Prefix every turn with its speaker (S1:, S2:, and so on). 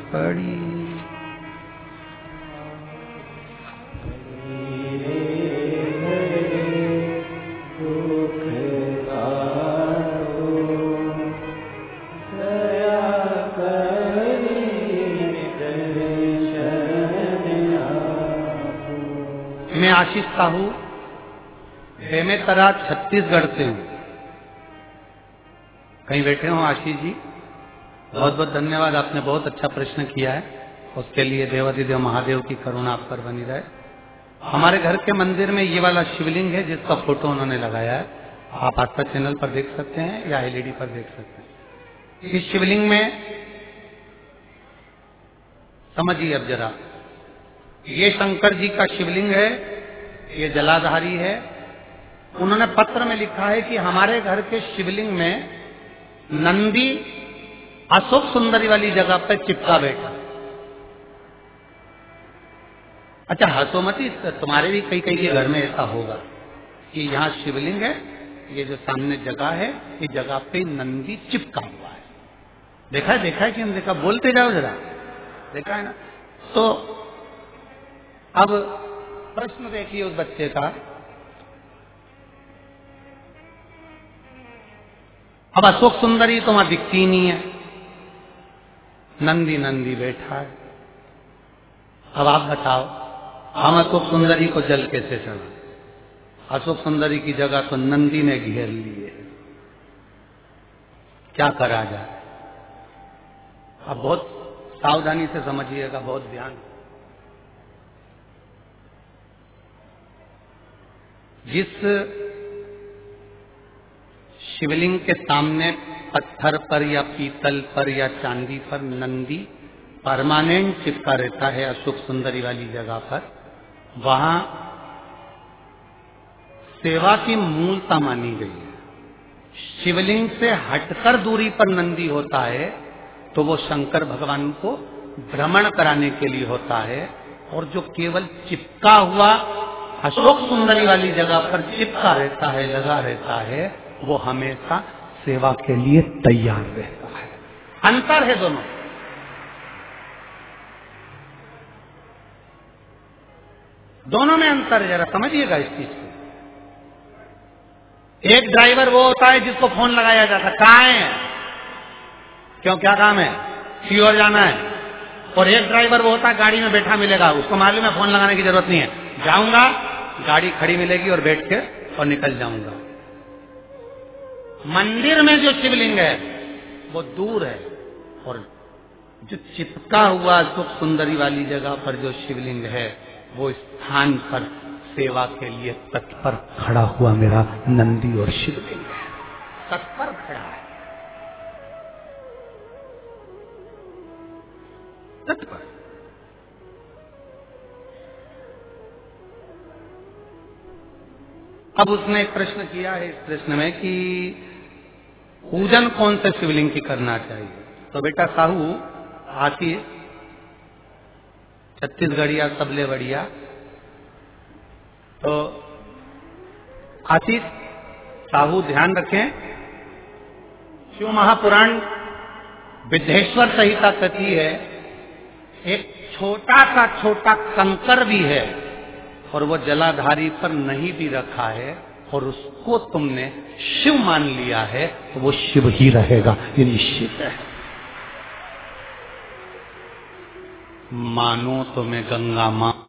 S1: पड़ी। मैं आशीष साहू बेमेतरा छत्तीसगढ़ से हूँ। कहीं बैठे हो आशीष जी? बहुत बहुत धन्यवाद, आपने बहुत अच्छा प्रश्न किया है। उसके लिए देवाधिदेव महादेव की करुणा आप पर बनी रहे। हमारे घर के मंदिर में ये वाला शिवलिंग है जिसका फोटो उन्होंने लगाया है। आप आस्था चैनल पर देख सकते हैं या एलईडी पर देख सकते हैं। इस शिवलिंग में समझिए अब जरा, ये शंकर जी का शिवलिंग है, ये जलाधारी है। उन्होंने पत्र में लिखा है कि हमारे घर के शिवलिंग में नंदी अशोक सुंदरी वाली जगह पर चिपका बैठा। अच्छा हंसो मती, तुम्हारे भी कई कई के घर में ऐसा होगा कि यहाँ शिवलिंग है, ये जो सामने जगह है, इस जगह पे नंदी चिपका हुआ है। देखा है कि हम देखा? बोलते जाओ जरा, देखा है ना? तो अब प्रश्न देखिए उस बच्चे का। अब अशोक सुंदरी तो वहां दिखती नहीं है, नंदी नंदी बैठा है। अब आप बताओ, हम अशोक सुंदरी को जल कैसे चढ़ा? अशोक सुंदरी की जगह तो नंदी ने घेर ली है। क्या करा जाए? अब बहुत सावधानी से समझिएगा, बहुत ध्यान। जिस शिवलिंग के सामने पत्थर पर या पीतल पर या चांदी पर नंदी परमानेंट चिपका रहता है अशोक सुंदरी वाली जगह पर, वहां सेवा की मूलता मानी गई है। शिवलिंग से हटकर दूरी पर नंदी होता है तो वो शंकर भगवान को भ्रमण कराने के लिए होता है, और जो केवल चिपका हुआ अशोक सुंदरी वाली जगह पर चिपका रहता है, लगा रहता है, वो हमेशा सेवा के लिए तैयार रहता है। अंतर है दोनों। दोनों में अंतर है, जरा समझिएगा इस चीज को। एक ड्राइवर वो होता है जिसको फोन लगाया जाता है, कहाँ है, क्यों, क्या काम है, सीओर जाना है। और एक ड्राइवर वो होता है गाड़ी में बैठा मिलेगा, उसको मालूम है फोन लगाने की जरूरत नहीं है, जाऊंगा गाड़ी खड़ी मिलेगी और बैठ के और निकल जाऊंगा। मंदिर में जो शिवलिंग है वो दूर है, और जो चिपका हुआ अशोक सुंदरी वाली जगह पर जो शिवलिंग है वो स्थान पर सेवा के लिए तत्पर खड़ा हुआ मेरा नंदी और शिवलिंग है, तत्पर खड़ा है, तत्पर। अब उसने एक प्रश्न किया है इस प्रश्न में कि पूजन कौन से शिवलिंग की करना चाहिए। तो बेटा साहू आती छत्तीसगढ़िया सबले बढ़िया, तो आशीष साहू ध्यान रखें, शिव महापुराण विद्धेश्वर संहिता कहती है एक छोटा सा छोटा कंकर भी है और वो जलाधारी पर नहीं भी रखा है और उसको तुमने शिव मान लिया है तो वो शिव ही रहेगा, ये निश्चित है। मानो तो मैं गंगा मां